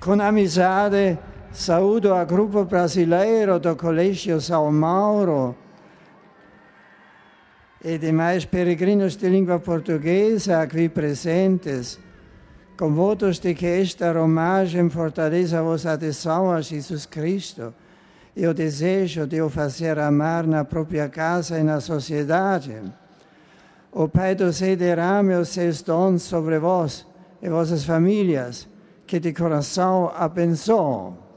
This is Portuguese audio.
Com amizade, saúdo a grupo brasileiro do Colégio São Mauro e demais peregrinos de língua portuguesa aqui presentes, com votos de que esta romagem fortaleça a vossa adesão a Jesus Cristo e o desejo de o fazer amar na própria casa e na sociedade. O Pai do céu derrame os seus dons sobre vós e vossas famílias, que de coração abençoo.